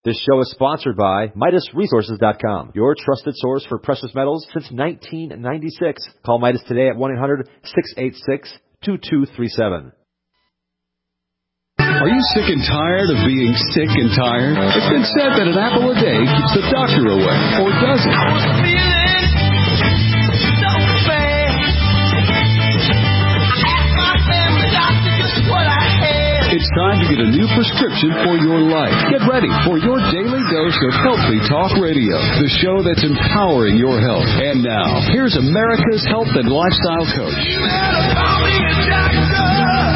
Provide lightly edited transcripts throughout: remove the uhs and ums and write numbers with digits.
This show is sponsored by MidasResources.com, your trusted source for precious metals since 1996. Call Midas today at 1-800-686-2237. Are you sick and tired of being sick and tired? It's been said that an apple a day keeps the doctor away, or does it? It's time to get a new prescription for your life. Get ready for your daily dose of Healthy Talk Radio, the show that's empowering your health. And now, here's America's health and lifestyle coach. You better call me a doctor.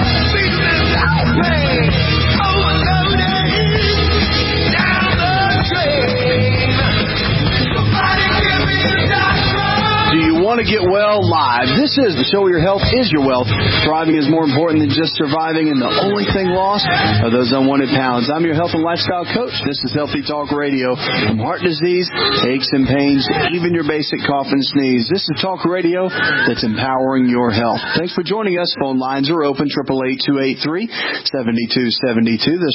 Do you want to get well live? This is the show where your health is your wealth. Thriving is more important than just surviving, and the only thing lost are those unwanted pounds. I'm your health and lifestyle coach. This is Healthy Talk Radio. From heart disease, aches and pains, even your basic cough and sneeze. This is talk radio that's empowering your health. Thanks for joining us. Phone lines are open, 888-283-7272. That's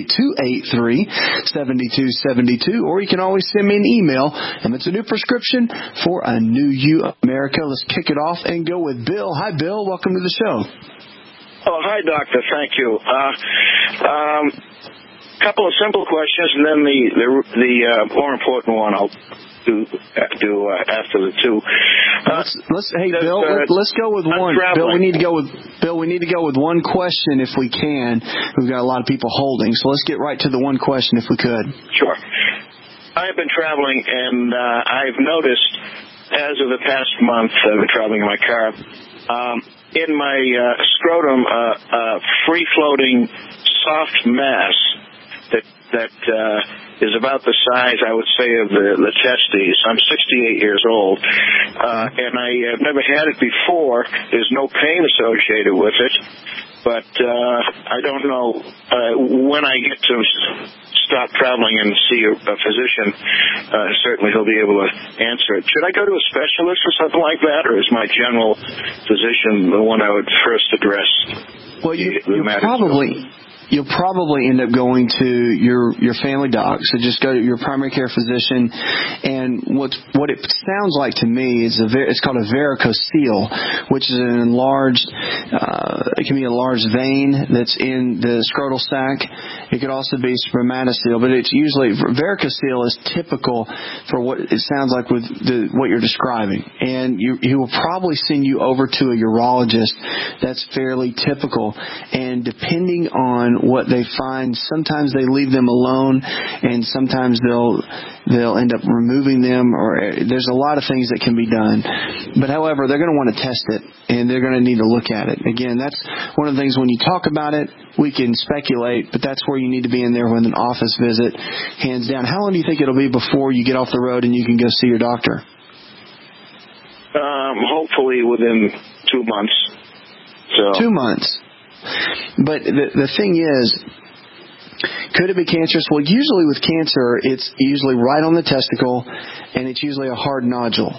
888-283-7272. Or you can always send me an email, and it's a new prescription for a new you, America. Let's kick it off and go with Bill. Hi, Bill. Welcome to the show. Oh, hi, Doctor. Thank you. Couple of simple questions, and then the more important one I'll do after the two. Bill. Let's go with one. Bill, we need to go with one question if we can. We've got a lot of people holding, so let's get right to the one question if we could. Sure. I've been traveling, and I've noticed, as of the past month, I've been traveling in my car, in my scrotum, free-floating soft mass that is about the size, I would say, of the testes. I'm 68 years old, and I have never had it before. There's no pain associated with it, but I don't know when I get to stop traveling and see a physician. Certainly he'll be able to answer it. Should I go to a specialist or something like that, or is my general physician the one I would first address? Well, you'll probably end up going to your family doc. So just go to your primary care physician. And what it sounds like to me is it's called a varicocele, which is an enlarged. It can be a large vein that's in the scrotal sac. It could also be spermatocele, but it's usually varicocele is typical for what it sounds like with what you're describing. And he will probably send you over to a urologist. That's fairly typical. And depending on what they find, sometimes they leave them alone, and sometimes they'll end up removing them, or there's a lot of things that can be done. But however, they're going to want to test it, and they're going to need to look at it. Again, that's one of the things when you talk about it, we can speculate, but that's where you need to be in there with an office visit, hands down. How long do you think it'll be before you get off the road and you can go see your doctor? Hopefully within 2 months. So 2 months. But the thing is, could it be cancerous? Well, usually with cancer, it's usually right on the testicle, and it's usually a hard nodule.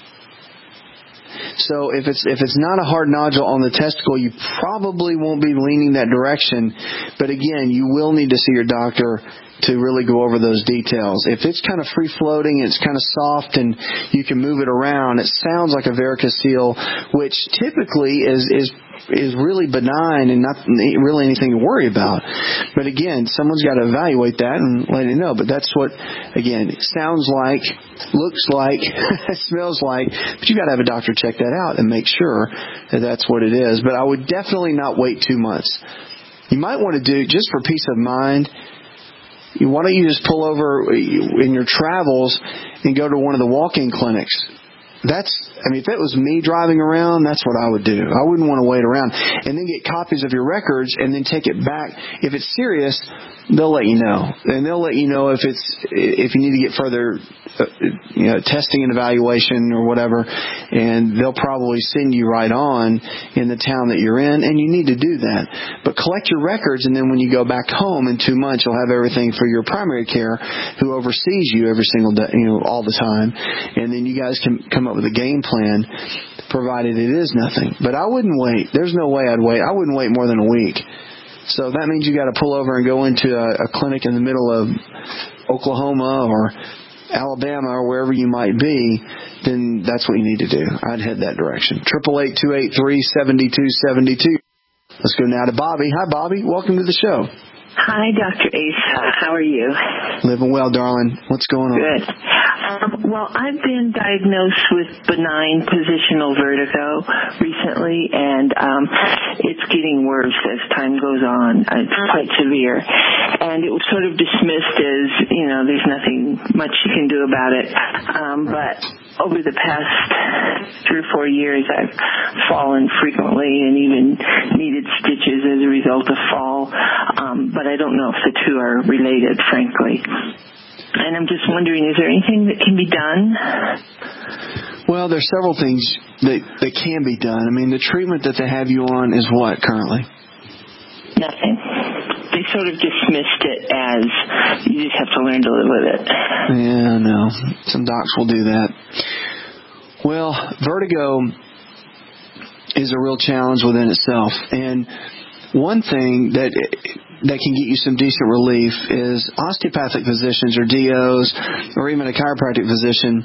So if it's not a hard nodule on the testicle, you probably won't be leaning that direction. But again, you will need to see your doctor to really go over those details. If it's kind of free-floating, it's kind of soft, and you can move it around, it sounds like a varicocele, which typically is really benign and not really anything to worry about. But again, someone's got to evaluate that and let it know. But that's what, again, it sounds like, looks like, smells like, but you've got to have a doctor check that out and make sure that that's what it is. But I would definitely not wait 2 months. You might want to do, just for peace of mind, why don't you just pull over in your travels and go to one of the walk-in clinics? If it was me driving around, that's what I would do. I wouldn't want to wait around. And then get copies of your records and then take it back. If it's serious, they'll let you know. And they'll let you know if you need to get further testing and evaluation or whatever. And they'll probably send you right on in the town that you're in. And you need to do that. But collect your records, and then when you go back home in 2 months, you'll have everything for your primary care who oversees you every single day, all the time. And then you guys can come up with a game plan, provided it is nothing. But I wouldn't wait. There's no way I'd wait. I wouldn't wait more than a week. So that means you got to pull over and go into a clinic in the middle of Oklahoma or Alabama or wherever you might be, then that's what you need to do. I'd head that direction. 888-283-7272. Let's go now to Bobby. Hi, Bobby. Welcome to the show. Hi, Dr. Ace. How are you? Living well, darling. What's going on? Good. Well, I've been diagnosed with benign positional vertigo recently, and it's getting worse as time goes on. It's quite severe. And it was sort of dismissed as, there's nothing much you can do about it. But over the past 3 or 4 years, I've fallen frequently and even needed stitches as a result of fall. But I don't know if the two are related, frankly. And I'm just wondering, is there anything that can be done? Well, there's several things that can be done. I mean, the treatment that they have you on is what currently? Nothing. They sort of dismissed it as you just have to learn to live with it. Yeah, no. Some docs will do that. Well, vertigo is a real challenge within itself. And one thing that can get you some decent relief is osteopathic physicians or DOs or even a chiropractic physician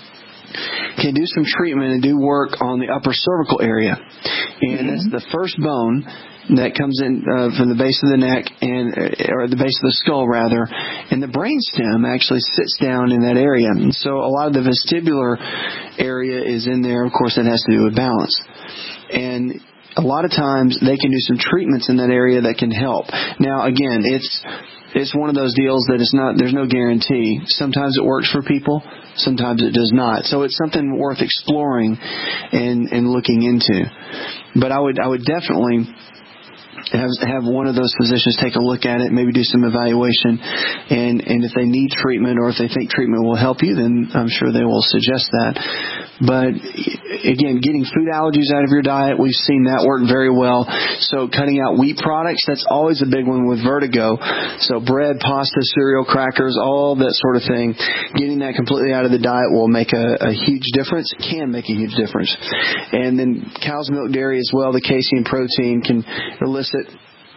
can do some treatment and do work on the upper cervical area. And that's the first bone that comes in from the base of the neck or the base of the skull rather, and the brainstem actually sits down in that area. And so a lot of the vestibular area is in there. Of course, that has to do with balance. And a lot of times they can do some treatments in that area that can help. Now, again, it's one of those deals that there's no guarantee. Sometimes it works for people, sometimes it does not. So it's something worth exploring and looking into. But I would definitely have one of those physicians take a look at it, maybe do some evaluation, and if they need treatment or if they think treatment will help you, then I'm sure they will suggest that. But again, getting food allergies out of your diet, we've seen that work very well. So cutting out wheat products, that's always a big one with vertigo. So bread, pasta, cereal, crackers, all that sort of thing. Getting that completely out of the diet will make a huge difference, can make a huge difference. And then cow's milk, dairy as well, the casein protein can elicit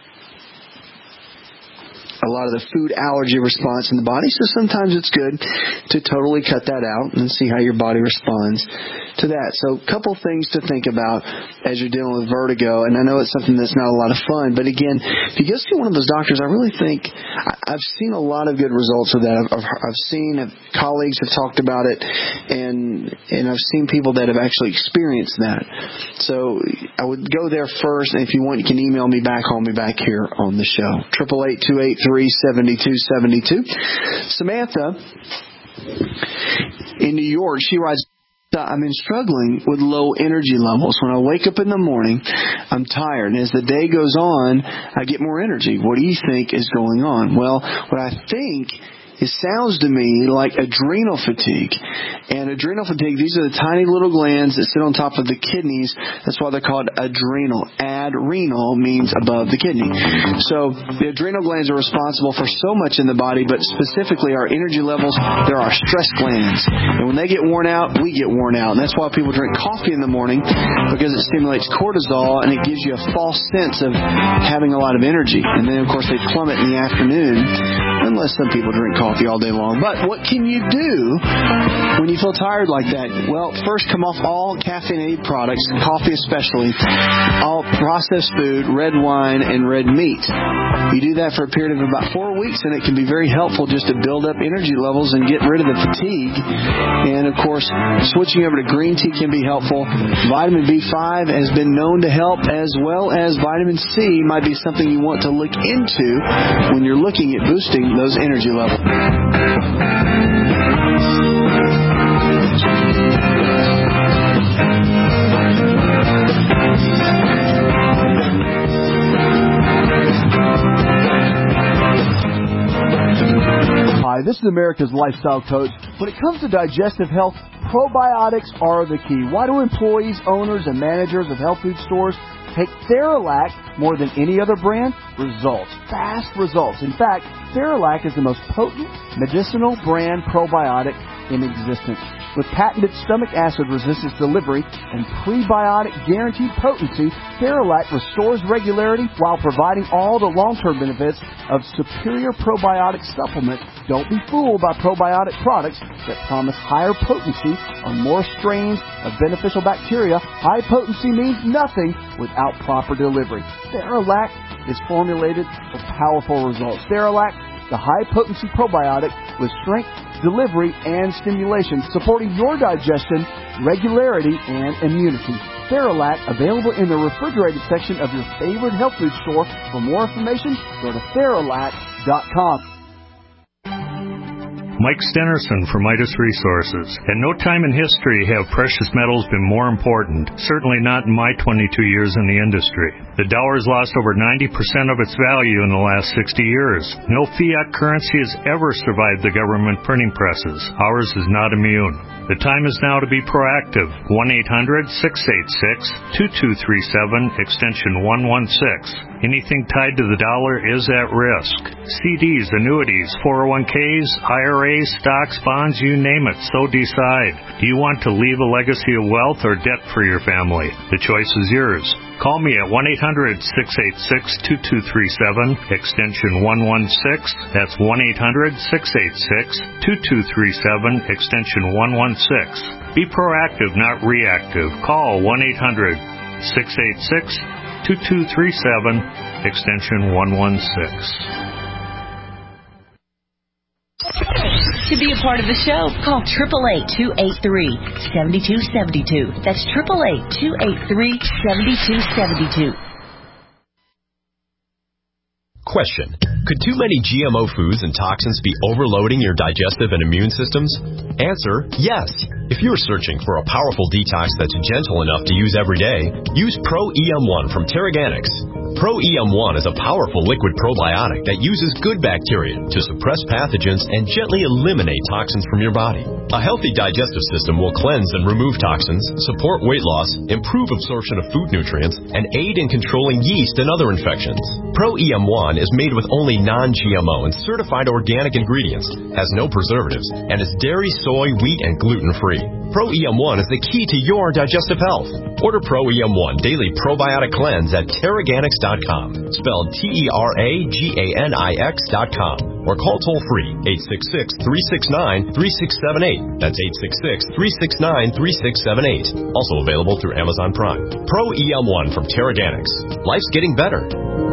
a lot of the food allergy response in the body. So sometimes it's good to totally cut that out and see how your body responds to that. So a couple things to think about as you're dealing with vertigo. And I know it's something that's not a lot of fun, but again, if you go see one of those doctors, I really think I've seen a lot of good results of that. I've seen colleagues have talked about it, and I've seen people that have actually experienced that. So I would go there first, and if you want, you can email me back, call me back here on the show. 888-283-7272. Samantha in New York, she writes, I've been struggling with low energy levels. When I wake up in the morning, I'm tired. And as the day goes on, I get more energy. What do you think is going on? Well, what I think, it sounds to me like adrenal fatigue. And adrenal fatigue, these are the tiny little glands that sit on top of the kidneys. That's why they're called adrenal. Adrenal means above the kidney. So the adrenal glands are responsible for so much in the body, but specifically our energy levels, they're our stress glands. And when they get worn out, we get worn out. And that's why people drink coffee in the morning, because it stimulates cortisol and it gives you a false sense of having a lot of energy. And then, of course, they plummet in the afternoon, unless some people drink coffee all day long. But what can you do when you feel tired like that? Well, first, come off all caffeinated products, coffee especially, all processed food, red wine, and red meat. You do that for a period of about 4 weeks, and it can be very helpful just to build up energy levels and get rid of the fatigue. And, of course, switching over to green tea can be helpful. Vitamin B5 has been known to help, as well as vitamin C might be something you want to look into when you're looking at boosting those energy levels. Hi, this is America's Lifestyle Coach. When it comes to digestive health, probiotics are the key. Why do employees, owners, and managers of health food stores take Theralac more than any other brand? Results. Fast results. In fact, Theralac is the most potent medicinal brand probiotic in existence. With patented stomach acid resistance delivery and prebiotic guaranteed potency, Theralac restores regularity while providing all the long-term benefits of superior probiotic supplement. Don't be fooled by probiotic products that promise higher potency or more strains of beneficial bacteria. High potency means nothing without proper delivery. Theralac is formulated for powerful results. Theralac, the high-potency probiotic with strength, delivery, and stimulation, supporting your digestion, regularity, and immunity. Theralac, available in the refrigerated section of your favorite health food store. For more information, go to Theralac.com. Mike Stenerson for Midas Resources. At no time in history have precious metals been more important, certainly not in my 22 years in the industry. The dollar has lost over 90% of its value in the last 60 years. No fiat currency has ever survived the government printing presses. Ours is not immune. The time is now to be proactive. 1-800-686-2237, extension 116. Anything tied to the dollar is at risk. CDs, annuities, 401ks, IRAs, stocks, bonds, you name it, so decide. Do you want to leave a legacy of wealth or debt for your family? The choice is yours. Call me at 1-800-686-2237, extension 116. That's 1-800-686-2237, extension 116. Be proactive, not reactive. Call 1-800-686-2237, extension 116. To be a part of the show, call 888-283-7272. That's 888-283-7272. Question: could too many GMO foods and toxins be overloading your digestive and immune systems? Answer: yes. If you're searching for a powerful detox that's gentle enough to use every day, use Pro-EM1 from Teraganix. Pro-EM1 is a powerful liquid probiotic that uses good bacteria to suppress pathogens and gently eliminate toxins from your body. A healthy digestive system will cleanse and remove toxins, support weight loss, improve absorption of food nutrients, and aid in controlling yeast and other infections. Pro-EM1 is made with only non-GMO and certified organic ingredients, has no preservatives, and is dairy, soy, wheat, and gluten-free. Pro-EM1 is the key to your digestive health. Order Pro-EM1 Daily Probiotic Cleanse at Teraganix.com, spelled Teraganix.com, or call toll-free 866-369-3678. That's 866-369-3678. Also available through Amazon Prime. Pro-EM1 from Teraganix. Life's getting better.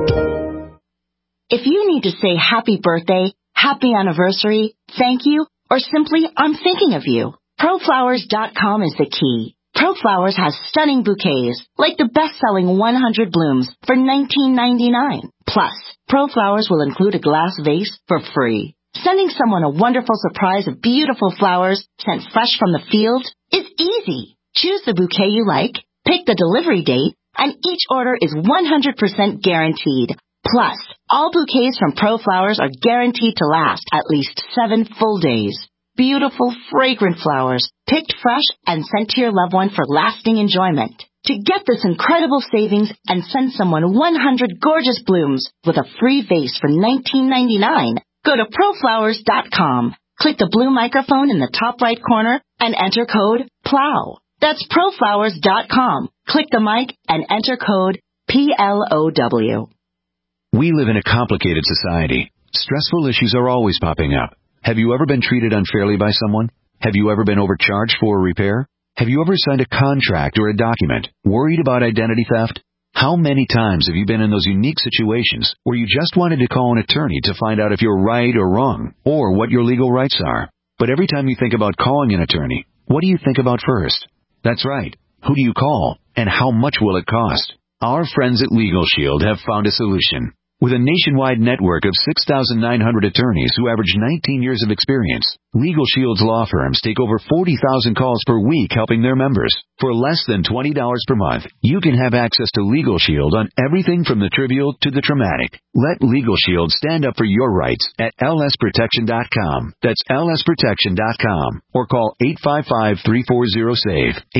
If you need to say happy birthday, happy anniversary, thank you, or simply I'm thinking of you, ProFlowers.com is the key. ProFlowers has stunning bouquets, like the best-selling 100 blooms for $19.99. Plus, ProFlowers will include a glass vase for free. Sending someone a wonderful surprise of beautiful flowers sent fresh from the field is easy. Choose the bouquet you like, pick the delivery date, and each order is 100% guaranteed. Plus, all bouquets from ProFlowers are guaranteed to last at least 7 full days. Beautiful, fragrant flowers, picked fresh and sent to your loved one for lasting enjoyment. To get this incredible savings and send someone 100 gorgeous blooms with a free vase for $19.99, go to ProFlowers.com. Click the blue microphone in the top right corner and enter code PLOW. That's ProFlowers.com. Click the mic and enter code PLOW. We live in a complicated society. Stressful issues are always popping up. Have you ever been treated unfairly by someone? Have you ever been overcharged for a repair? Have you ever signed a contract or a document worried about identity theft? How many times have you been in those unique situations where you just wanted to call an attorney to find out if you're right or wrong, or what your legal rights are? But every time you think about calling an attorney, what do you think about first? That's right. Who do you call, and how much will it cost? Our friends at Legal Shield have found a solution. With a nationwide network of 6,900 attorneys who average 19 years of experience, Legal Shield's law firms take over 40,000 calls per week helping their members. For less than $20 per month, you can have access to Legal Shield on everything from the trivial to the traumatic. Let Legal Shield stand up for your rights at lsprotection.com. That's lsprotection.com. Or call 855-340-SAVE,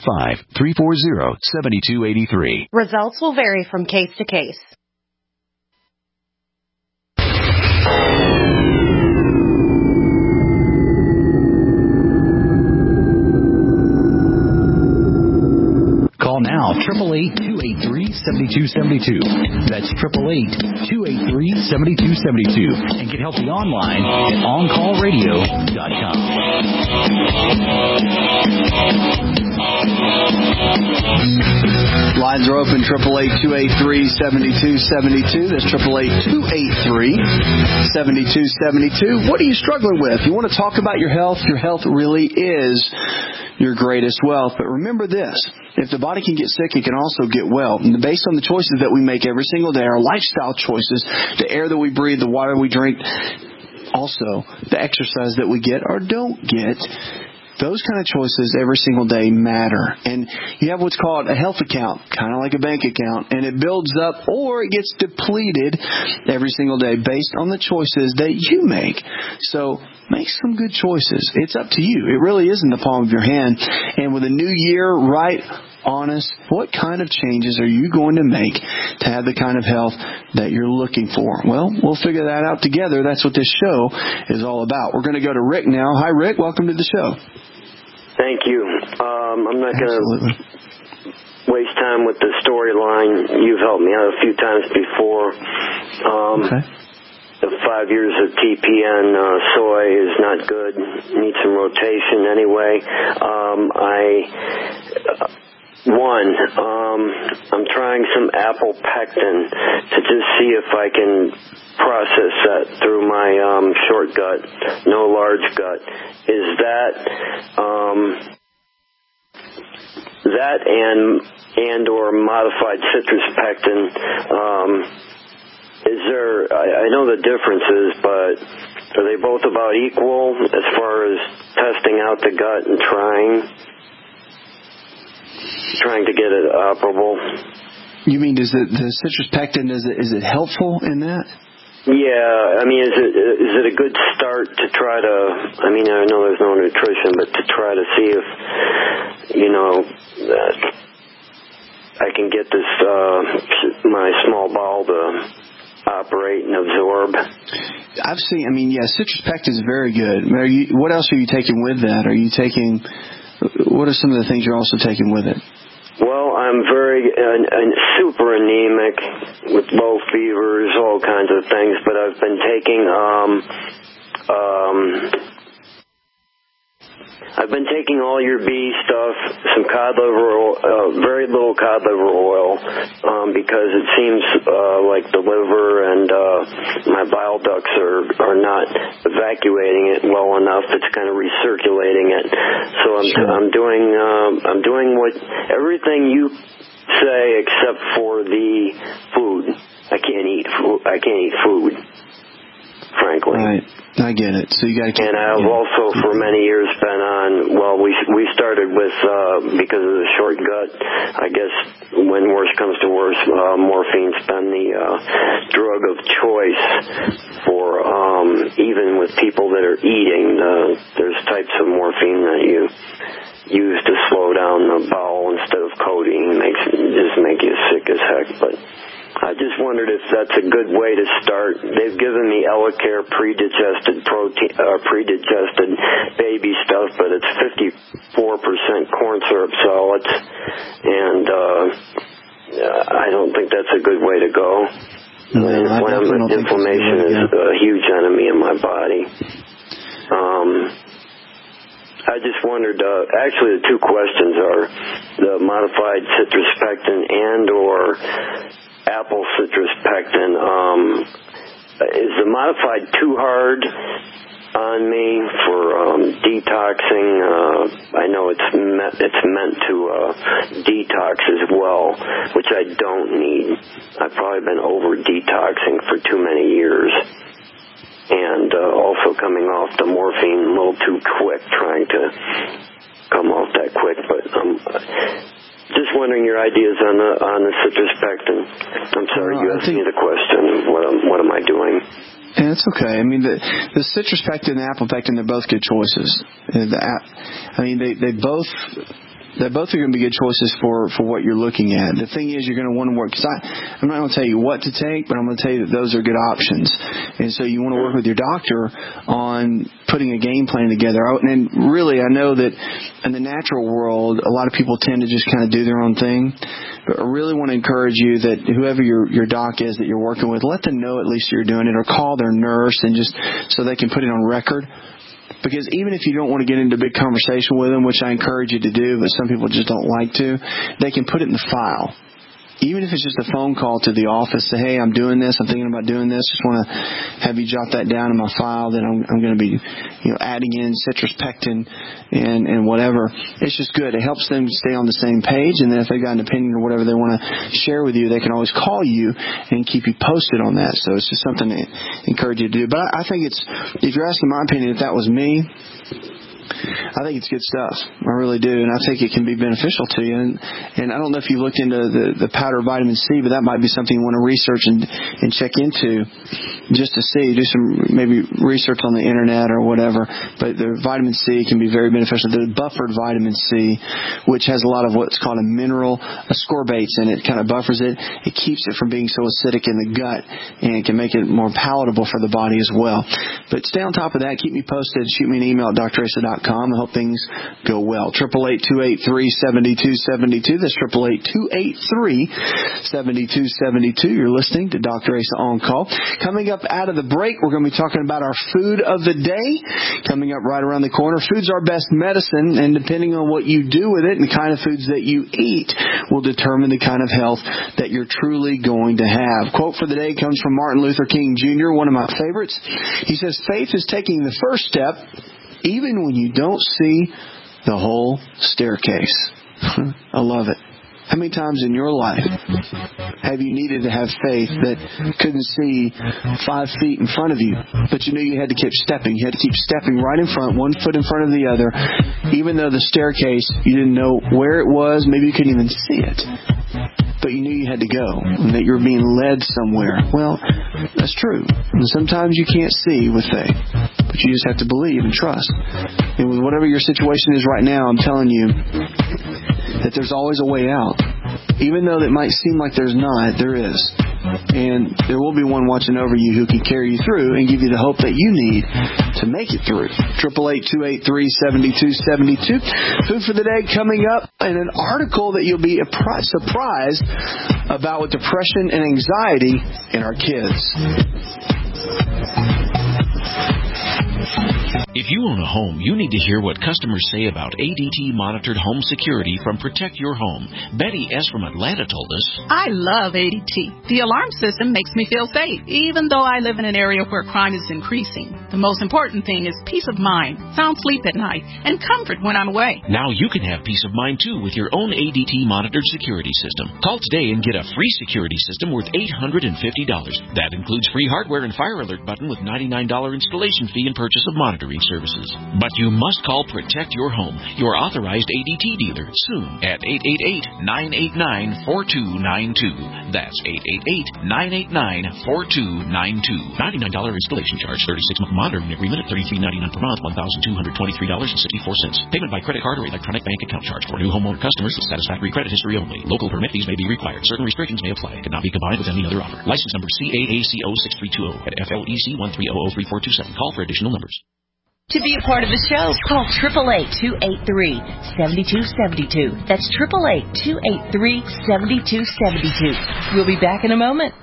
855-340-7283. Results will vary from case to case. now, 888-283-7272. That's 888-283-7272. And get healthy online at OnCallRadio.com. Lines are open, 888-283-7272. That's 888-283-7272. What are you struggling with? You want to talk about your health? Your health really is your greatest wealth. But remember this. If the body can get sick, it can also get well. And based on the choices that we make every single day, our lifestyle choices, the air that we breathe, the water we drink, also the exercise that we get or don't get, those kind of choices every single day matter. And you have what's called a health account, kind of like a bank account, and it builds up or it gets depleted every single day based on the choices that you make. So make some good choices. It's up to you. It really is in the palm of your hand. And with a new year, right, honest, what kind of changes are you going to make to have the kind of health that you're looking for? Well, we'll figure that out together. That's what this show is all about. We're going to go to Rick now. Hi, Rick. Welcome to the show. Thank you. I'm not going to waste time with the storyline. You've helped me out a few times before. Okay. The 5 years of TPN soy is not good. Needs some rotation anyway. I'm trying some apple pectin to just see if I can process that through my short gut, no large gut. Is that and or modified citrus pectin? Is there? I know the differences, but are they both about equal as far as testing out the gut and trying to get it operable? You mean the citrus pectin, is it helpful in that? Yeah, I mean, is it a good start to try to, I mean, I know there's no nutrition, but to try to see if, I can get this, my small bowel to operate and absorb. Citrus pectin is very good. What else are you taking with that? What are some of the things you're also taking with it? Well, I'm super anemic with low fevers, all kinds of things, but I've been taking all your B stuff, some cod liver oil, very little cod liver oil, because it seems like the liver and my bile ducts are not evacuating it well enough. It's kind of recirculating it. So I'm doing everything you say except for the food. I can't eat food, frankly. Right. I get it. So you got to keep. And I've also for many years been on. Well, we started with because of the short gut. I guess when worse comes to worse, morphine's been the drug of choice for even with people that are eating. There's types of morphine that you use to slow down the bowel instead of codeine. Just make you sick as heck, but. I just wondered if that's a good way to start. They've given me Elecare predigested baby stuff, but it's 54% corn syrup solids, and I don't think that's a good way to go. Inflammation is a huge enemy in my body. I just wondered, actually the two questions are the modified citrus pectin and or apple citrus pectin. Is the modified too hard on me for detoxing? I know it's meant to detox as well, which I don't need. I've probably been over detoxing for too many years. And also coming off the morphine a little too quick, trying to come off that quick. But just wondering your ideas on the citrus pectin. I'm sorry, you asked me the question. What am I doing? Yeah, it's okay. I mean, the citrus pectin and the apple pectin, they're both good choices. They both that both are going to be good choices for what you're looking at. The thing is, you're going to want to work, because I'm not going to tell you what to take, but I'm going to tell you that those are good options. And so you want to work with your doctor on putting a game plan together. And really, I know that in the natural world, a lot of people tend to just kind of do their own thing. But I really want to encourage you that whoever your doc is that you're working with, let them know at least you're doing it, or call their nurse and just so they can put it on record. Because even if you don't want to get into a big conversation with them, which I encourage you to do, but some people just don't like to, they can put it in the file. Even if it's just a phone call to the office, say, hey, I'm doing this, I'm thinking about doing this, just want to have you jot that down in my file that I'm going to be adding in citrus pectin and whatever. It's just good. It helps them stay on the same page, and then if they've got an opinion or whatever they want to share with you, they can always call you and keep you posted on that. So it's just something to encourage you to do. But I think if you're asking my opinion, if that was me, I think it's good stuff. I really do, and I think it can be beneficial to you. And I don't know if you looked into the powder vitamin C, but that might be something you want to research and check into just to see. Do some maybe research on the internet or whatever. But the vitamin C can be very beneficial. The buffered vitamin C, which has a lot of what's called a mineral ascorbates in it, kind of buffers it. It keeps it from being so acidic in the gut, and it can make it more palatable for the body as well. But stay on top of that. Keep me posted. Shoot me an email at drasa.com. I hope things go well. 888-283-7272. That's 888-283-7272. You're listening to Dr. Asa On Call. Coming up out of the break, we're going to be talking about our food of the day. Coming up right around the corner, food's our best medicine, and depending on what you do with it and the kind of foods that you eat will determine the kind of health that you're truly going to have. Quote for the day comes from Martin Luther King Jr., one of my favorites. He says, faith is taking the first step even when you don't see the whole staircase. I love it. How many times in your life have you needed to have faith that couldn't see 5 feet in front of you, but you knew you had to keep stepping? You had to keep stepping right in front, 1 foot in front of the other, even though the staircase, you didn't know where it was, maybe you couldn't even see it. But you knew you had to go, and that you were being led somewhere. Well, that's true. And sometimes you can't see with faith, but you just have to believe and trust. And with whatever your situation is right now, I'm telling you that there's always a way out. Even though it might seem like there's not, there is. And there will be one watching over you who can carry you through and give you the hope that you need to make it through. 888-283-7272. Food for the day coming up, and an article that you'll be surprised about with depression and anxiety in our kids. If you own a home, you need to hear what customers say about ADT monitored home security from Protect Your Home. Betty S. from Atlanta told us, I love ADT. The alarm system makes me feel safe, even though I live in an area where crime is increasing. The most important thing is peace of mind, sound sleep at night, and comfort when I'm away. Now you can have peace of mind, too, with your own ADT monitored security system. Call today and get a free security system worth $850. That includes free hardware and fire alert button with $99 installation fee and purchase of monitoring services. But you must call Protect Your Home, your authorized ADT dealer, soon at 888-989-4292. That's 888-989-4292. $99 installation charge, 36-month monitoring agreement at $33.99 per month, $1,223.64. Payment by credit card or electronic bank account charge for new homeowner customers with satisfactory credit history only. Local permit fees may be required. Certain restrictions may apply. Cannot be combined with any other offer. License number CAACO6320 at FLEC 1300347. Call for additional numbers. To be a part of the show, call 888-283-7272. That's 888-283-7272. We'll be back in a moment.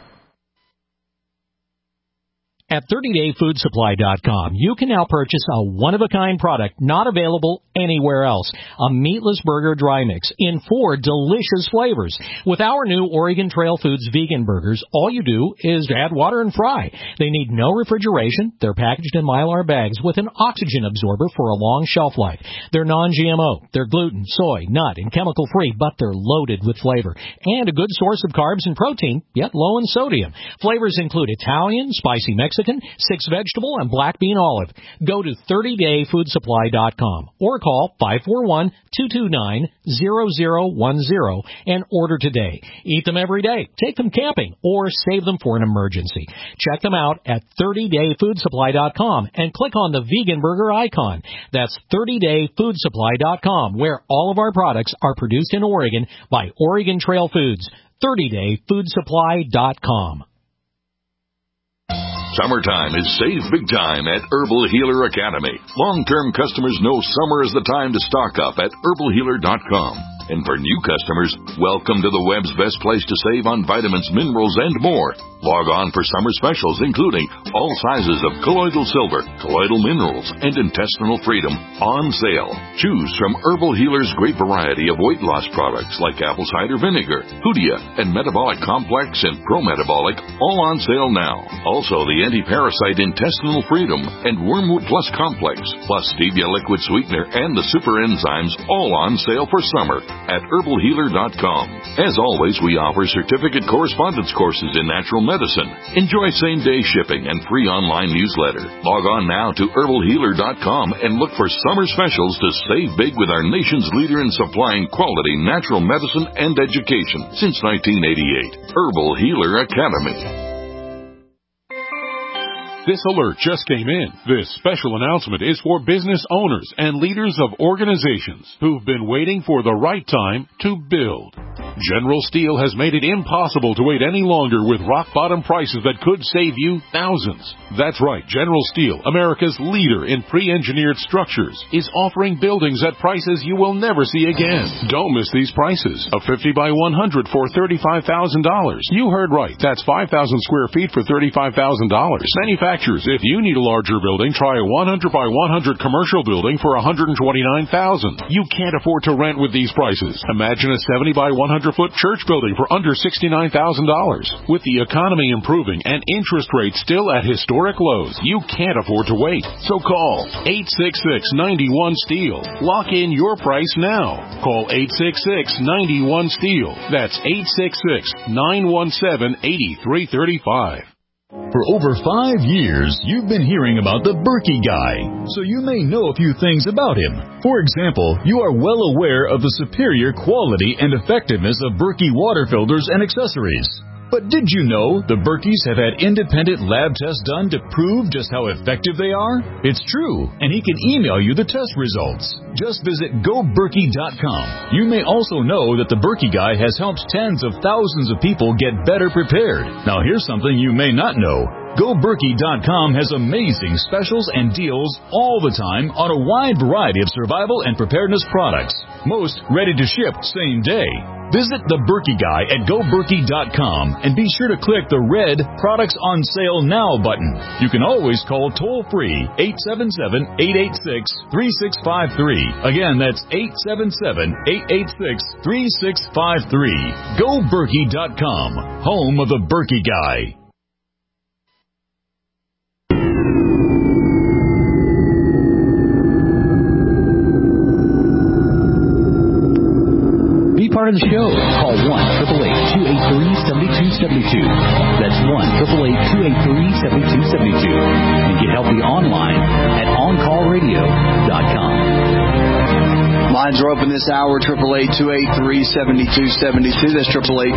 At 30dayfoodsupply.com, you can now purchase a one-of-a-kind product not available anywhere else. A meatless burger dry mix in 4 delicious flavors. With our new Oregon Trail Foods vegan burgers, all you do is add water and fry. They need no refrigeration. They're packaged in Mylar bags with an oxygen absorber for a long shelf life. They're non-GMO. They're gluten, soy, nut, and chemical-free, but they're loaded with flavor. And a good source of carbs and protein, yet low in sodium. Flavors include Italian, spicy Mexican, Mexican, 6 vegetable, and black bean olive. Go to 30dayfoodsupply.com or call 541-229-0010 and order today. Eat them every day, take them camping, or save them for an emergency. Check them out at 30dayfoodsupply.com and click on the vegan burger icon. That's 30dayfoodsupply.com, where all of our products are produced in Oregon by Oregon Trail Foods. 30dayfoodsupply.com. Summertime is save big time at Herbal Healer Academy. Long-term customers know summer is the time to stock up at herbalhealer.com. And for new customers, welcome to the web's best place to save on vitamins, minerals, and more. Log on for summer specials, including all sizes of colloidal silver, colloidal minerals, and intestinal freedom on sale. Choose from Herbal Healer's great variety of weight loss products like apple cider vinegar, Hoodia, and Metabolic Complex and Pro-Metabolic, all on sale now. Also, the anti-parasite intestinal freedom and Wormwood Plus Complex, plus stevia liquid sweetener and the super enzymes, all on sale for summer at herbalhealer.com. As always, we offer certificate correspondence courses in natural medicine. Enjoy same-day shipping and free online newsletter. Log on now to herbalhealer.com and look for summer specials to save big with our nation's leader in supplying quality natural medicine and education since 1988. Herbal Healer Academy. This alert just came in. This special announcement is for business owners and leaders of organizations who've been waiting for the right time to build. General Steel has made it impossible to wait any longer with rock-bottom prices that could save you thousands. That's right, General Steel, America's leader in pre-engineered structures, is offering buildings at prices you will never see again. Don't miss these prices. A 50 by 100 for $35,000. You heard right. That's 5,000 square feet for $35,000. Manufacturers, if you need a larger building, try a 100 by 100 commercial building for $129,000. You can't afford to rent with these prices. Imagine a 70 by 100-foot church building for under $69,000. With the economy improving and interest rates still at historic lows, you can't afford to wait. So call 866-91-STEEL. Lock in your price now. Call 866-91-STEEL. That's 866-917-8335. For over 5 years, you've been hearing about the Berkey Guy, so you may know a few things about him. For example, you are well aware of the superior quality and effectiveness of Berkey water filters and accessories. But did you know the Berkeys have had independent lab tests done to prove just how effective they are? It's true, and he can email you the test results. Just visit GoBerkey.com. You may also know that the Berkey Guy has helped tens of thousands of people get better prepared. Now here's something you may not know. GoBerkey.com has amazing specials and deals all the time on a wide variety of survival and preparedness products. Most ready to ship same day. Visit the Berkey Guy at GoBerkey.com and be sure to click the red Products on Sale Now button. You can always call toll-free 877-886-3653. Again, that's 877-886-3653. GoBerkey.com, home of the Berkey Guy. Part of the show. Call 1-888-283-7272. That's 1-888-283-7272. And get healthy online at OnCallRadio.com. Lines are open this hour, 888-283-7272. That's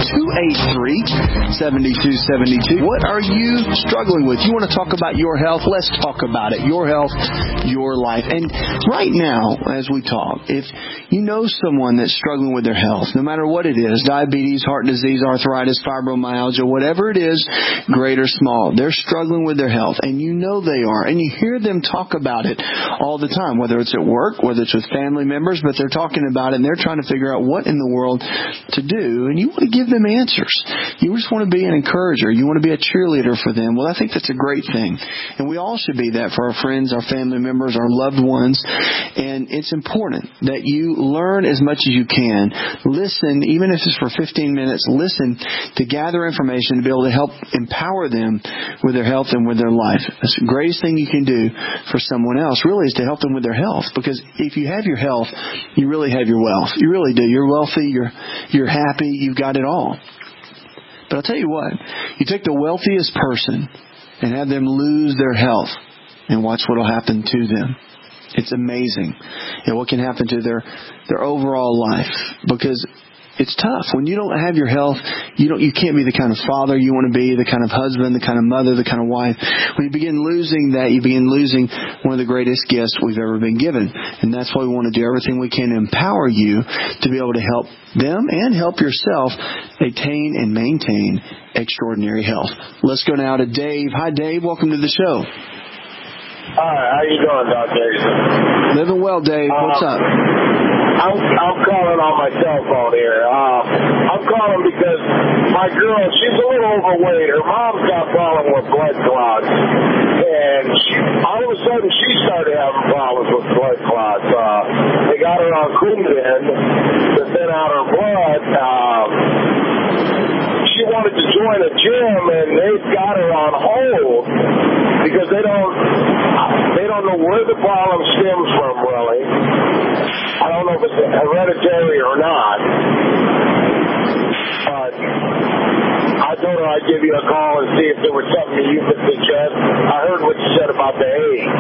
888-283-7272. What are you struggling with? You want to talk about your health? Let's talk about it. Your health, your life. And right now, as we talk, if you know someone that's struggling with their health, no matter what it is, diabetes, heart disease, arthritis, fibromyalgia, whatever it is, great or small, they're struggling with their health, and you know they are, and you hear them talk about it all the time, whether it's at work, whether it's with family members, but they're talking about it and they're trying to figure out what in the world to do, and you want to give them answers. You just want to be an encourager. You want to be a cheerleader for them. Well, I think that's a great thing, and we all should be that for our friends, our family members, our loved ones, and it's important that you learn as much as you can. Listen, even if it's for 15 minutes, listen to gather information to be able to help empower them with their health and with their life. That's the greatest thing you can do for someone else, really, is to help them with their health, because if you have your health, you really have your wealth. You really do. You're wealthy, you're happy, you've got it all. But I'll tell you what, you take the wealthiest person and have them lose their health, and watch what will happen to them. It's amazing, and what can happen to their overall life, because it's tough when you don't have your health. You can't be the kind of father you want to be, the kind of husband, the kind of mother, the kind of wife. When you begin losing that, you begin losing one of the greatest gifts we've ever been given. And that's why we want to do everything we can to empower you to be able to help them and help yourself attain and maintain extraordinary health. Let's go now to Dave. Hi, Dave. Welcome to the show. Hi, how you doing, Dr. Living well, Dave. What's up? I'm calling on my cell phone here. I'm calling because my girl, she's a little overweight. Her mom's got a problem with blood clots. And all of a sudden, she started having problems with blood clots. They got her on Coumadin to thin out her blood. She wanted to join a gym, and they've got her on hold because they don't know where the problem stems from, really. I don't know if it's hereditary or not. But I told her I'd give you a call and see if there was something that you could suggest. I heard what you said about the age.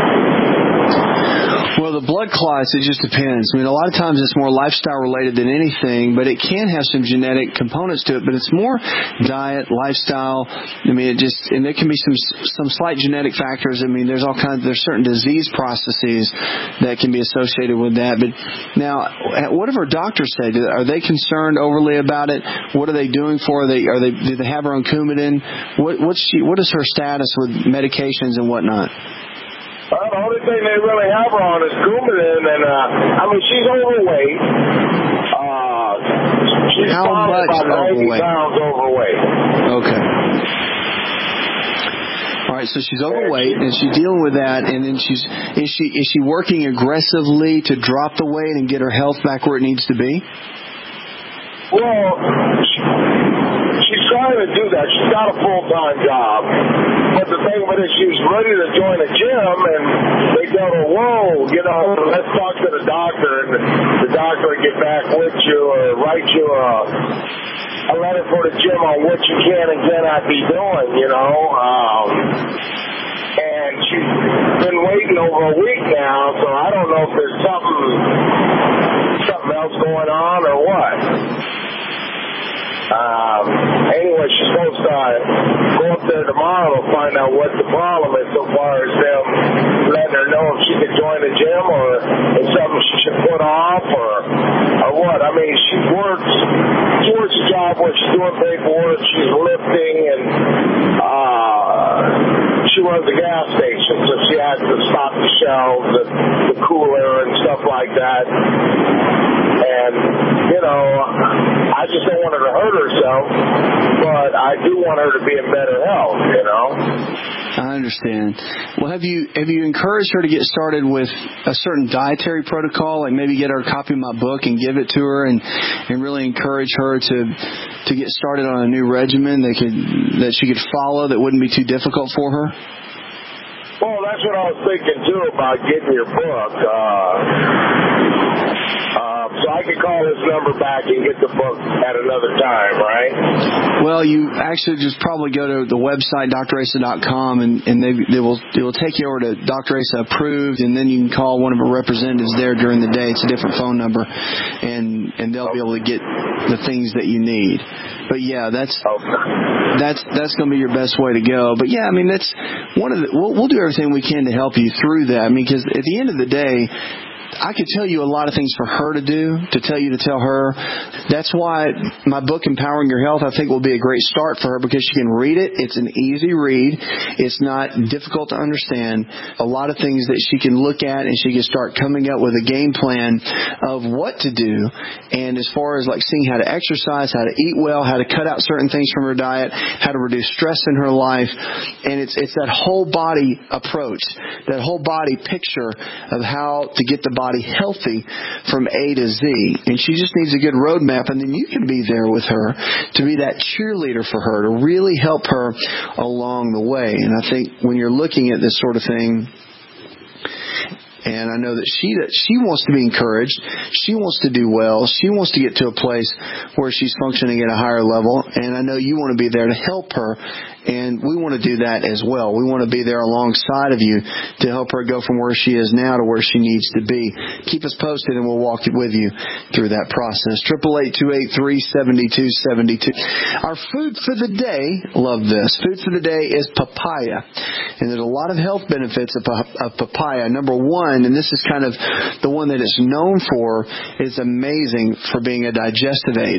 Well, the blood clots, it just depends. I mean, a lot of times it's more lifestyle related than anything, but it can have some genetic components to it, but it's more diet, lifestyle. I mean, and there can be some slight genetic factors. I mean, there's certain disease processes that can be associated with that. But now, what have her doctors said? Are they concerned overly about it? What are they doing for her? Do they have her on Coumadin? What is her status with medications and whatnot? Well, the only thing they really have her on is Coumadin, and she's overweight. She's probably about 90 pounds overweight. Okay. All right, so she's overweight, and she's dealing with that, and then is she working aggressively to drop the weight and get her health back where it needs to be? Well, she's trying to do that. She's got a full-time job. But the thing with it, she's ready to join a gym, and they tell her, whoa, let's talk to the doctor, and the doctor will get back with you or write you a letter for the gym on what you can and cannot be doing, and she's been waiting over a week now, so I don't know if there's something else going on or what. Anyway, she's supposed to go up there tomorrow to find out what the problem is so far as them letting her know if she can join the gym or it's something she should put off or what. I mean, she works a job where she's doing paperwork, she's lifting, and she runs a gas station, so she has to stock the shelves, the cooler, and stuff like that. And, I just don't want her to hurt herself, but I do want her to be in better health, I understand. Well, have you encouraged her to get started with a certain dietary protocol, like maybe get her a copy of my book and give it to her and really encourage her to get started on a new regimen that she could follow that wouldn't be too difficult for her? Well, that's what I was thinking, too, about getting your book. So I can call this number back and get the book at another time, right? Well, you actually just probably go to the website, drasa.com, and they will take you over to Dr. Asa Approved, and then you can call one of our representatives there during the day. It's a different phone number, and they'll be able to get the things that you need. But yeah, that's going to be your best way to go. But yeah, I mean, that's one of we'll do everything we can to help you through that. I mean, because at the end of the day, I could tell you a lot of things for her to do, to tell her. That's why my book, Empowering Your Health, I think will be a great start for her because she can read it. It's an easy read. It's not difficult to understand. A lot of things that she can look at and she can start coming up with a game plan of what to do. And as far as like seeing how to exercise, how to eat well, how to cut out certain things from her diet, how to reduce stress in her life. And it's that whole body approach, that whole body picture of how to get the body healthy from A to Z. And she just needs a good roadmap, and then you can be there with her to be that cheerleader for her, to really help her along the way. And I think when you're looking at this sort of thing, And I know that she wants to be encouraged. She wants to do well. She wants to get to a place where she's functioning at a higher level. And I know you want to be there to help her. And we want to do that as well. We want to be there alongside of you to help her go from where she is now to where she needs to be. Keep us posted and we'll walk with you through that process. 888-283-7272. Our food for the day, love this. Food for the day is papaya. And there's a lot of health benefits of papaya. Number one, and this is kind of the one that it's known for, is amazing for being a digestive aid.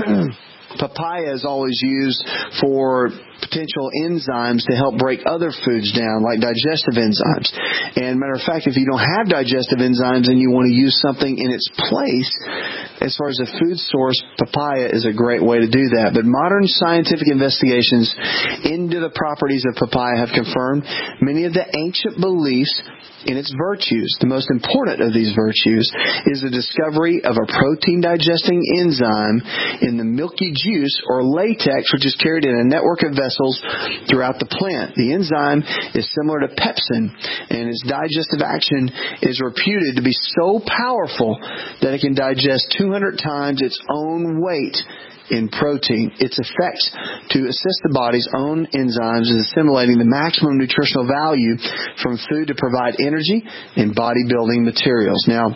Papaya is always used for potential enzymes to help break other foods down, like digestive enzymes. And matter of fact, if you don't have digestive enzymes and you want to use something in its place, as far as a food source, papaya is a great way to do that. But modern scientific investigations into the properties of papaya have confirmed many of the ancient beliefs in its virtues. The most important of these virtues is the discovery of a protein-digesting enzyme in the milky juice or latex, which is carried in a network of vessels throughout the plant. The enzyme is similar to pepsin, and its digestive action is reputed to be so powerful that it can digest 200 times its own weight in protein. Its effects to assist the body's own enzymes is assimilating the maximum nutritional value from food to provide energy and bodybuilding materials. Now,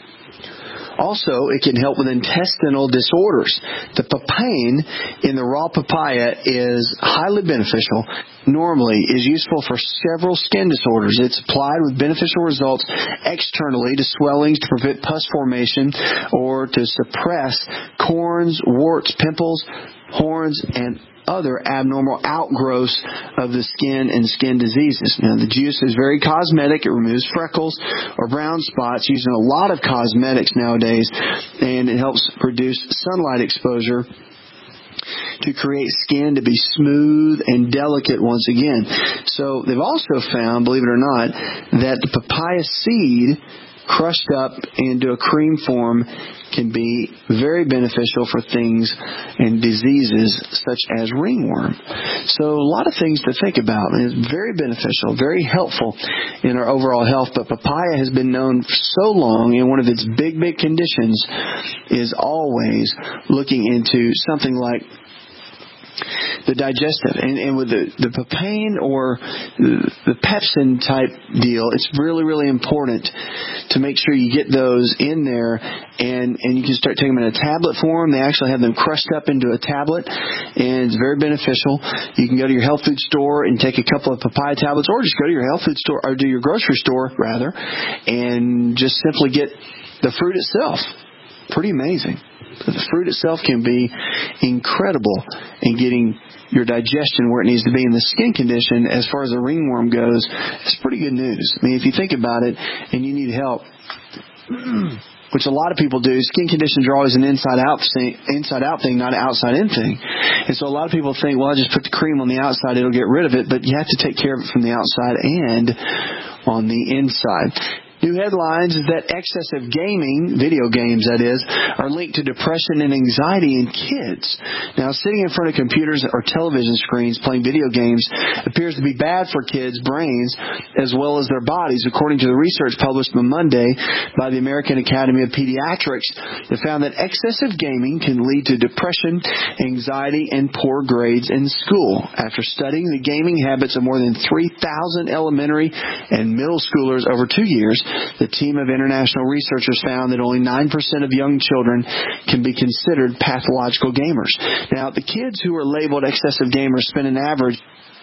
also, it can help with intestinal disorders. The papain in the raw papaya is highly beneficial. Normally is useful for several skin disorders. It's applied with beneficial results externally to swellings, to prevent pus formation, or to suppress corns, warts, pimples, horns, and other abnormal outgrowths of the skin and skin diseases. Now, the juice is very cosmetic. It removes freckles or brown spots, using a lot of cosmetics nowadays, and it helps reduce sunlight exposure to create skin to be smooth and delicate once again. So they've also found, believe it or not, that the papaya seed crushed up into a cream form can be very beneficial for things and diseases such as ringworm. So a lot of things to think about. It's very beneficial, very helpful in our overall health. But papaya has been known for so long, and one of its big conditions is always looking into something like the digestive. And with the papain or the pepsin type deal, it's really important to make sure you get those in there, and you can start taking them in a tablet form. They actually have them crushed up into a tablet, and it's very beneficial. You can go to your health food store and take a couple of papaya tablets, or just go to your health food store, or to your grocery store rather, and just simply get the fruit itself. Pretty amazing. The fruit itself can be incredible in getting your digestion where it needs to be. In the skin condition, as far as the ringworm goes, it's pretty good news. I mean, if you think about it and you need help, which a lot of people do, skin conditions are always an inside-out thing, not an outside-in thing. And so a lot of people think, well, I'll just put the cream on the outside, it'll get rid of it. But you have to take care of it from the outside and on the inside. New headlines is that excessive gaming, video games that is, are linked to depression and anxiety in kids. Now, sitting in front of computers or television screens playing video games appears to be bad for kids' brains as well as their bodies. According to the research published on Monday by the American Academy of Pediatrics, they found that excessive gaming can lead to depression, anxiety, and poor grades in school. After studying the gaming habits of more than 3,000 elementary and middle schoolers over 2 years, the team of international researchers found that only 9% of young children can be considered pathological gamers. Now, the kids who are labeled excessive gamers spend an average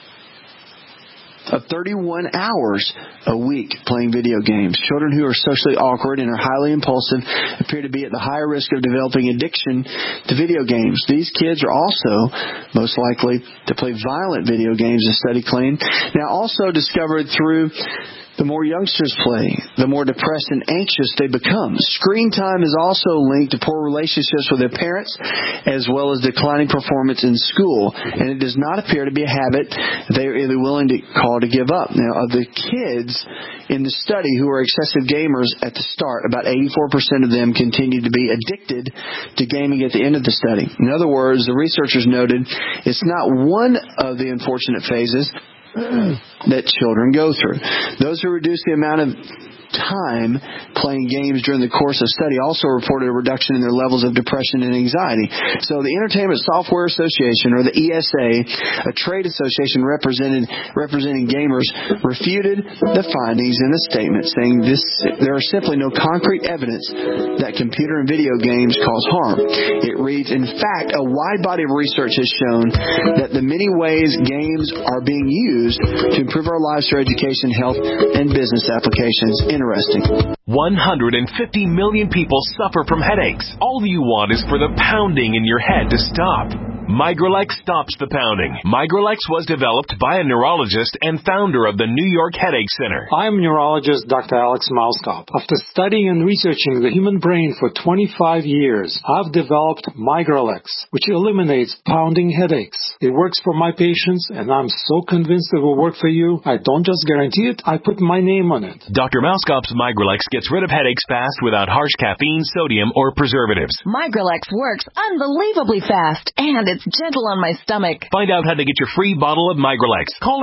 of 31 hours a week playing video games. Children who are socially awkward and are highly impulsive appear to be at the higher risk of developing addiction to video games. These kids are also most likely to play violent video games, the study claimed. Now, also discovered through the more youngsters play, the more depressed and anxious they become. Screen time is also linked to poor relationships with their parents, as well as declining performance in school. And it does not appear to be a habit they are either willing to call to give up. Now, of the kids in the study who are excessive gamers at the start, about 84% of them continued to be addicted to gaming at the end of the study. In other words, the researchers noted it's not one of the unfortunate phases that children go through. Those who reduce the amount of time playing games during the course of study also reported a reduction in their levels of depression and anxiety. So the Entertainment Software Association, or the ESA, a trade association representing gamers, refuted the findings in a statement saying there are simply no concrete evidence that computer and video games cause harm. It reads, in fact, a wide body of research has shown that the many ways games are being used to improve our lives through education, health, and business applications. Interesting. 150 million people suffer from headaches. All you want is for the pounding in your head to stop. Migralex stops the pounding. Migralex was developed by a neurologist and founder of the New York Headache Center. I'm neurologist Dr. Alex Mauskop. After studying and researching the human brain for 25 years, I've developed Migralex, which eliminates pounding headaches. It works for my patients, and I'm so convinced it will work for you. I don't just guarantee it, I put my name on it. Dr. Mauskop's Migralex gets rid of headaches fast without harsh caffeine, sodium, or preservatives. Migralex works unbelievably fast, and it's gentle on my stomach. Find out how to get your free bottle of Migralex. Call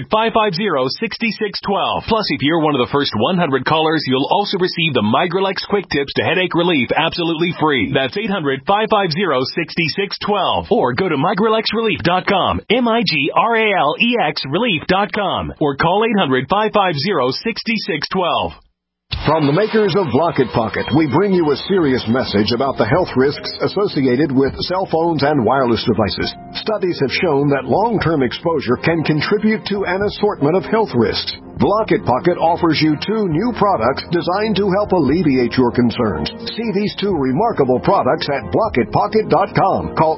800-550-6612. Plus, if you're one of the first 100 callers, you'll also receive the Migralex Quick Tips to Headache Relief absolutely free. That's 800-550-6612. Or go to migralexrelief.com, MIGRALEX relief.com. Or call 800-550-6612. From the makers of Block It Pocket, we bring you a serious message about the health risks associated with cell phones and wireless devices. Studies have shown that long-term exposure can contribute to an assortment of health risks. Block It Pocket offers you 2 new products designed to help alleviate your concerns. See these 2 remarkable products at blockitpocket.com. Call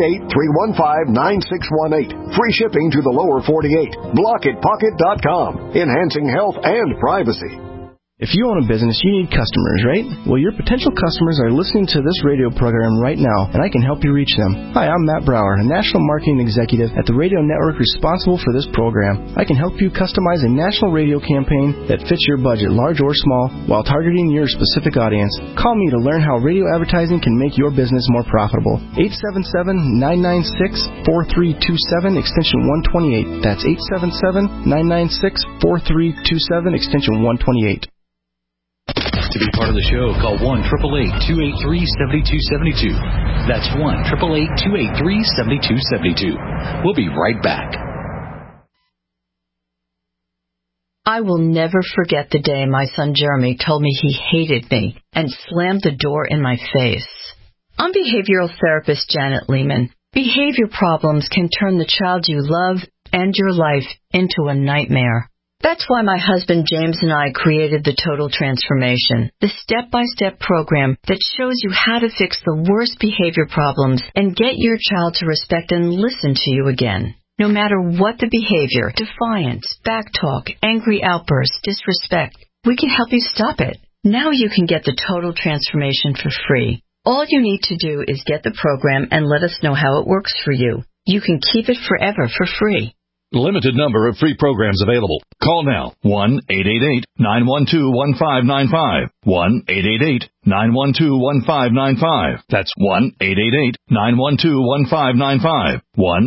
888-315-9618. Free shipping to the lower 48. Blockitpocket.com. Enhancing health and privacy. If you own a business, you need customers, right? Well, your potential customers are listening to this radio program right now, and I can help you reach them. Hi, I'm Matt Brower, a national marketing executive at the radio network responsible for this program. I can help you customize a national radio campaign that fits your budget, large or small, while targeting your specific audience. Call me to learn how radio advertising can make your business more profitable. 877-996-4327, extension 128. That's 877-996-4327, extension 128. To be part of the show, call 1-888-283-7272. That's 1-888-283-7272. We'll be right back. I will never forget the day my son Jeremy told me he hated me and slammed the door in my face. I'm behavioral therapist Janet Lehman. Behavior problems can turn the child you love and your life into a nightmare. That's why my husband James and I created the Total Transformation, the step-by-step program that shows you how to fix the worst behavior problems and get your child to respect and listen to you again. No matter what the behavior, defiance, backtalk, angry outbursts, disrespect, we can help you stop it. Now you can get the Total Transformation for free. All you need to do is get the program and let us know how it works for you. You can keep it forever for free. Limited number of free programs available. Call now. 1-888-912-1595. 1-888-912-1595. That's 1-888-912-1595.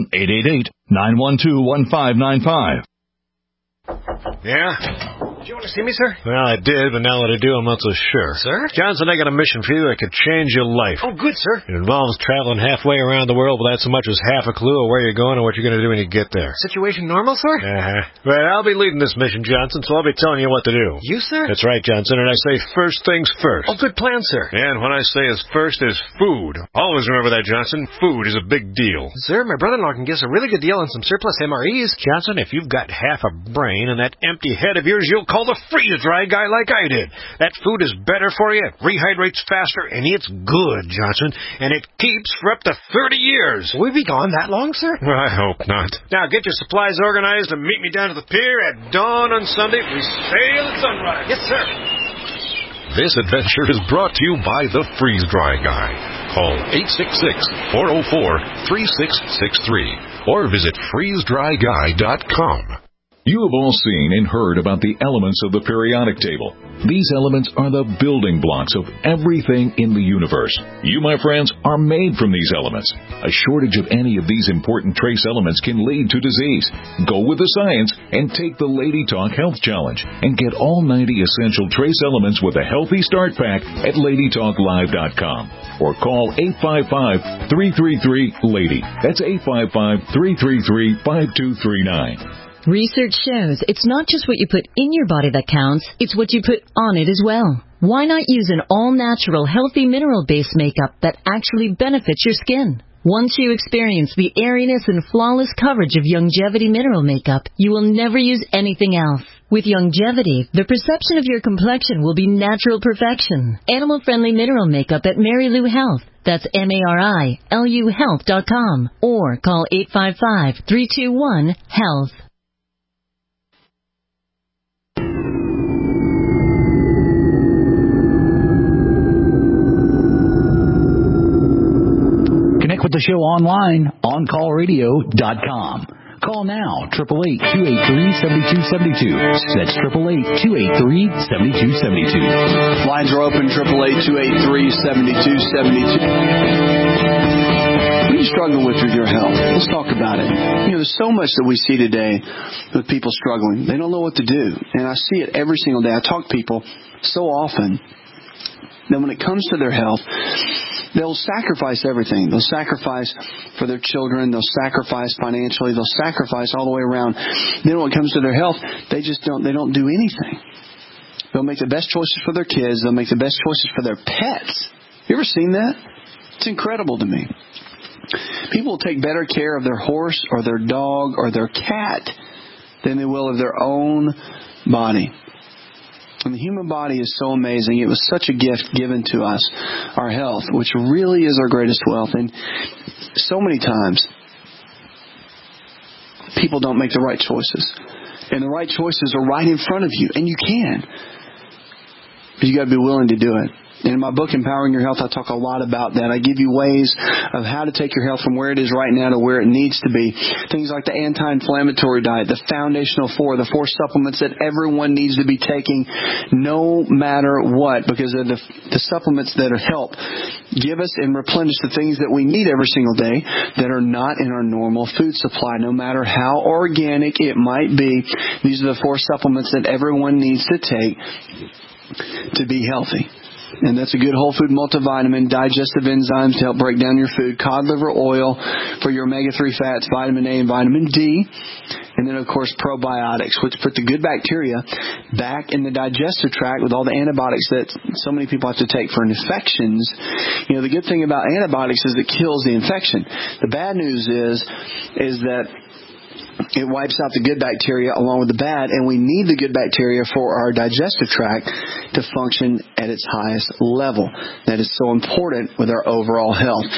1-888-912-1595. Yeah? Did you want to see me, sir? Well, I did, but now that I do, I'm not so sure. Sir? Johnson, I got a mission for you that could change your life. Oh, good, sir. It involves traveling halfway around the world without so much as half a clue of where you're going or what you're going to do when you get there. Situation normal, sir? Well, I'll be leading this mission, Johnson, so I'll be telling you what to do. You, sir? That's right, Johnson, and I say first things first. Oh, good plan, sir. And when I say is first is food. Always remember that, Johnson. Food is a big deal. Sir, my brother-in-law can give us a really good deal on some surplus MREs. Johnson, if you've got half a brain and that empty head of yours, you'll call the freeze-dry guy like I did. That food is better for you, it rehydrates faster, and it's good, Johnson, and it keeps for up to 30 years. Will we be gone that long, sir? Well, I hope not. Now, get your supplies organized and meet me down to the pier at dawn on Sunday. We sail at sunrise. Yes, sir. This adventure is brought to you by the Freeze-Dry Guy. Call 866-404-3663 or visit freezedryguy.com. You have all seen and heard about the elements of the periodic table. These elements are the building blocks of everything in the universe. You, my friends, are made from these elements. A shortage of any of these important trace elements can lead to disease. Go with the science and take the Lady Talk Health Challenge and get all 90 essential trace elements with a healthy start pack at LadyTalkLive.com or call 855-333-LADY. That's 855-333-5239. Research shows it's not just what you put in your body that counts, it's what you put on it as well. Why not use an all-natural, healthy mineral-based makeup that actually benefits your skin? Once you experience the airiness and flawless coverage of Youngevity mineral makeup, you will never use anything else. With Youngevity, the perception of your complexion will be natural perfection. Animal-friendly mineral makeup at Mary Lou Health. That's MARILU Health.com or call 855-321-HEALTH. Connect with the show online, OnCallRadio.com. Call now, 888-283-7272. That's 888-283-7272. Lines are open, 888-283-7272. What are you struggling with your health? Let's talk about it. There's so much that we see today with people struggling. They don't know what to do. And I see it every single day. I talk to people so often that when it comes to their health, they'll sacrifice everything. They'll sacrifice for their children. They'll sacrifice financially. They'll sacrifice all the way around. Then when it comes to their health, they don't do anything. They'll make the best choices for their kids. They'll make the best choices for their pets. You ever seen that? It's incredible to me. People will take better care of their horse or their dog or their cat than they will of their own body. And the human body is so amazing. It was such a gift given to us, our health, which really is our greatest wealth. And so many times, people don't make the right choices. And the right choices are right in front of you. And you can. But you got to be willing to do it. And in my book, Empowering Your Health, I talk a lot about that. I give you ways of how to take your health from where it is right now to where it needs to be. Things like the anti-inflammatory diet, the foundational four, the 4 supplements that everyone needs to be taking no matter what, because they're the supplements that help give us and replenish the things that we need every single day that are not in our normal food supply, no matter how organic it might be. These are the 4 supplements that everyone needs to take to be healthy. And that's a good whole food multivitamin, digestive enzymes to help break down your food, cod liver oil for your omega-3 fats, vitamin A and vitamin D, and then, of course, probiotics, which put the good bacteria back in the digestive tract with all the antibiotics that so many people have to take for infections. The good thing about antibiotics is it kills the infection. The bad news is that it wipes out the good bacteria along with the bad, and we need the good bacteria for our digestive tract to function at its highest level. That is so important with our overall health.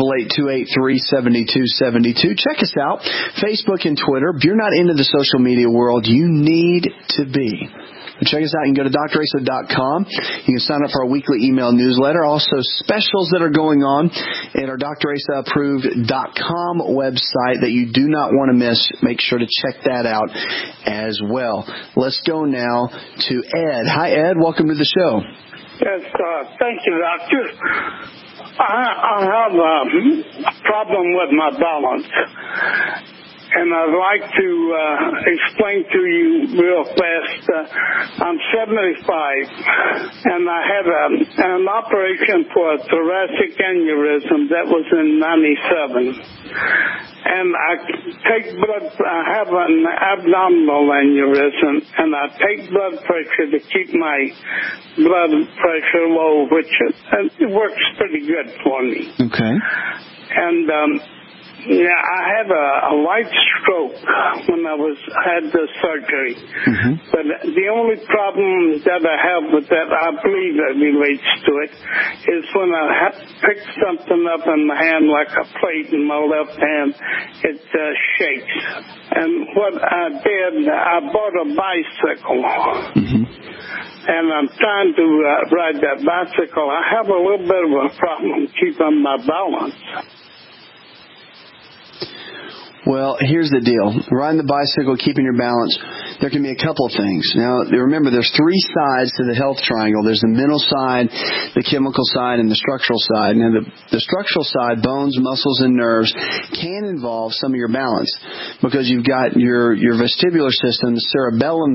888-283-7272. Check us out, Facebook and Twitter. If you're not into the social media world, you need to be. Check us out. You can go to drasa.com. You can sign up for our weekly email newsletter. Also, specials that are going on at our drasapproved.com website that you do not want to miss. Make sure to check that out as well. Let's go now to Ed. Hi, Ed. Welcome to the show. Yes, thank you, Doctor. I have a problem with my balance. And I'd like to explain to you real fast. I'm 75, and I had an operation for a thoracic aneurysm that was in 97. And I have an abdominal aneurysm, and I take blood pressure to keep my blood pressure low, which it works pretty good for me. Okay. And I had a light stroke when I had the surgery. Mm-hmm. But the only problem that I have with that, I believe that relates to it, is when I pick something up in my hand like a plate in my left hand, it shakes. And what I did, I bought a bicycle. Mm-hmm. And I'm trying to ride that bicycle. I have a little bit of a problem keeping my balance. Well, here's the deal. Riding the bicycle, keeping your balance, there can be a couple of things. Now, remember, there's three sides to the health triangle. There's the mental side, the chemical side, and the structural side. Now, the structural side, bones, muscles, and nerves, can involve some of your balance because you've got your vestibular system, the cerebellum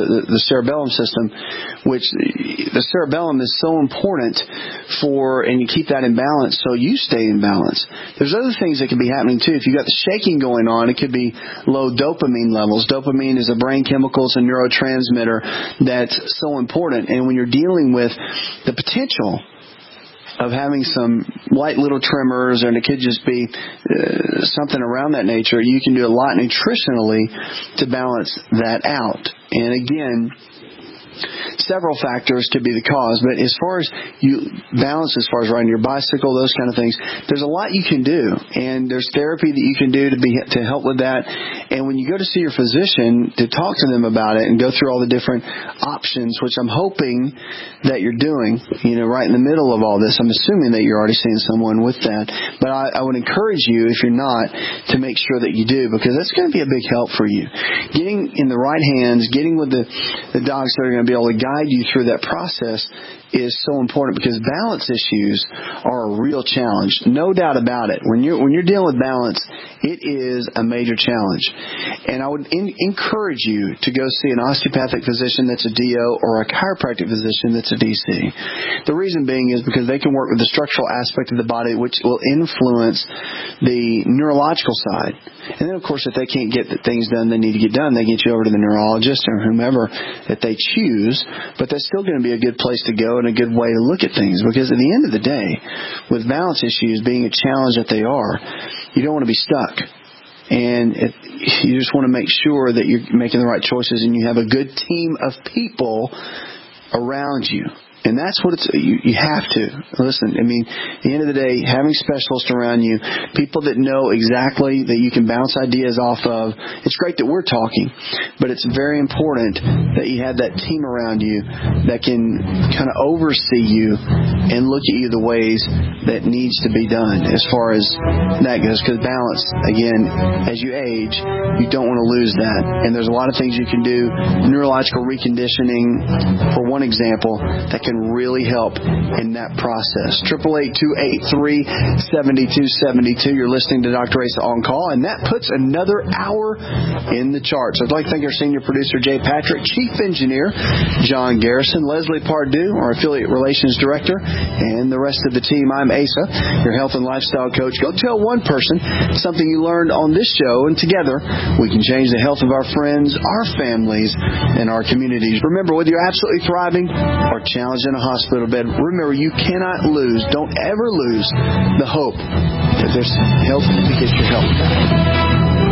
system, which the cerebellum is so important for, and you keep that in balance so you stay in balance. There's other things that can be happening, too. If you've got the shaking going on, it could be low dopamine levels. Dopamine is a brain chemical, it's a neurotransmitter that's so important. And when you're dealing with the potential of having some light little tremors, and it could just be something around that nature, you can do a lot nutritionally to balance that out. And again, several factors could be the cause, but as far as you balance, as far as riding your bicycle, those kind of things, there's a lot you can do, and there's therapy that you can do to help with that. And when you go to see your physician to talk to them about it and go through all the different options, which I'm hoping that you're doing, right in the middle of all this, I'm assuming that you're already seeing someone with that. But I would encourage you, if you're not, to make sure that you do, because that's going to be a big help for you. Getting in the right hands, getting with the docs that are going to be able to guide you through that process is so important, because balance issues are a real challenge. No doubt about it. When you're dealing with balance, it is a major challenge. And I would encourage you to go see an osteopathic physician that's a DO or a chiropractic physician that's a DC. The reason being is because they can work with the structural aspect of the body, which will influence the neurological side. And then, of course, if they can't get the things done they need to get done, they get you over to the neurologist or whomever that they choose. But that's still going to be a good place to go and a good way to look at things, because at the end of the day, with balance issues being a challenge that they are, you don't want to be stuck. And you just want to make sure that you're making the right choices and you have a good team of people around you. And that's what you have to. Listen, I mean, at the end of the day, having specialists around you, people that know exactly that you can bounce ideas off of, it's great that we're talking, but it's very important that you have that team around you that can kind of oversee you and look at you the ways that needs to be done as far as that goes. Because balance, again, as you age, you don't want to lose that. And there's a lot of things you can do. Neurological reconditioning, for one example, that can really help in that process. 888-283-7272. You're listening to Dr. Asa On Call, and that puts another hour in the charts. I'd like to thank our senior producer, Jay Patrick, chief engineer, John Garrison, Leslie Pardue, our affiliate relations director, and the rest of the team. I'm Asa, your health and lifestyle coach. Go tell one person something you learned on this show, and together we can change the health of our friends, our families, and our communities. Remember, whether you're absolutely thriving or challenged in a hospital bed, remember, you cannot lose, don't ever lose the hope that there's help to get your health back.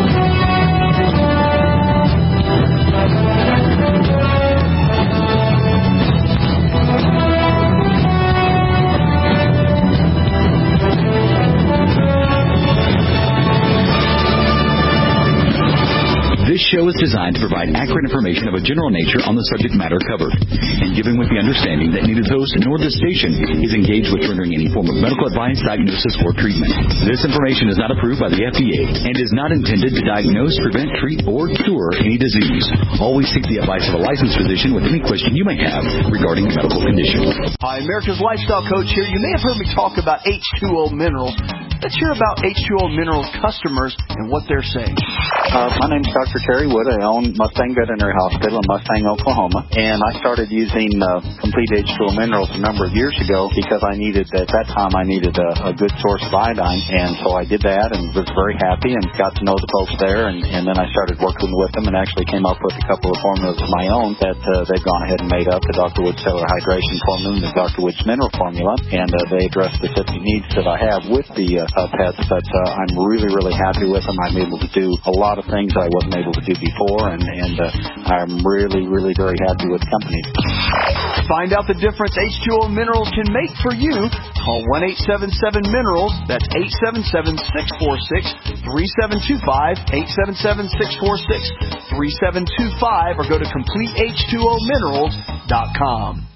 This show is designed to provide accurate information of a general nature on the subject matter covered, and given with the understanding that neither the host nor the station is engaged with rendering any form of medical advice, diagnosis, or treatment. This information is not approved by the FDA and is not intended to diagnose, prevent, treat, or cure any disease. Always seek the advice of a licensed physician with any question you may have regarding medical conditions. Hi, America's Lifestyle Coach here. You may have heard me talk about H2O Minerals. Let's hear about H2O Minerals customers and what they're saying. My name's Dr. Terry Wood. I own Mustang Veterinary Hospital in Mustang, Oklahoma. And I started using Complete H2O Minerals a number of years ago because at that time I needed a good source of iodine. And so I did that and was very happy and got to know the folks there. And then I started working with them and actually came up with a couple of formulas of my own that they've gone ahead and made up, the Dr. Wood Cellular Hydration Formula and the Dr. Wood's Mineral Formula. And they address specific needs that I have with the pets, but I'm really, really happy with them. I'm able to do a lot of things I wasn't able to do before, and I'm really, really very happy with the company. Find out the difference H2O Minerals can make for you. Call 1-877-MINERALS. That's 877-646-3725, 877-646-3725, or go to CompleteH2OMinerals.com.